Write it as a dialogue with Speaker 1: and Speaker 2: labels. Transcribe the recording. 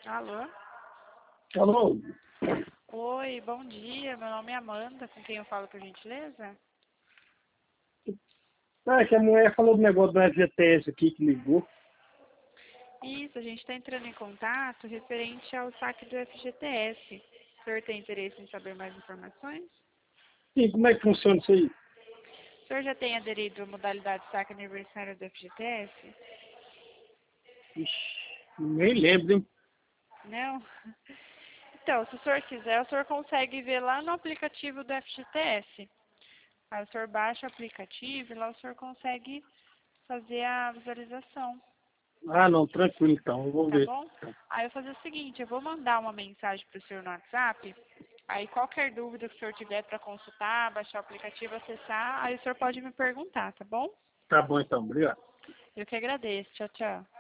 Speaker 1: Alô?
Speaker 2: Alô?
Speaker 1: Oi, bom dia. Meu nome é Amanda, com quem eu falo, por gentileza?
Speaker 2: Ah, que a mulher falou do negócio do FGTS aqui que ligou.
Speaker 1: Isso, a gente está entrando em contato referente ao saque do FGTS. O senhor tem interesse em saber mais informações?
Speaker 2: E como é que funciona isso aí?
Speaker 1: O senhor já tem aderido à modalidade saque aniversário do FGTS?
Speaker 2: Ixi, nem lembro, hein?
Speaker 1: Não? Então, se o senhor quiser, o senhor consegue ver lá no aplicativo do FGTS. Aí o senhor baixa o aplicativo e lá o senhor consegue fazer a visualização.
Speaker 2: Ah, não, tranquilo então, eu vou
Speaker 1: Tá
Speaker 2: ver.
Speaker 1: bom? Aí eu vou fazer o seguinte, eu vou mandar uma mensagem para o senhor no WhatsApp, aí qualquer dúvida que o senhor tiver para consultar, baixar o aplicativo, acessar, aí o senhor pode me perguntar, tá bom?
Speaker 2: Tá bom então, obrigado.
Speaker 1: Eu que agradeço. Tchau, tchau.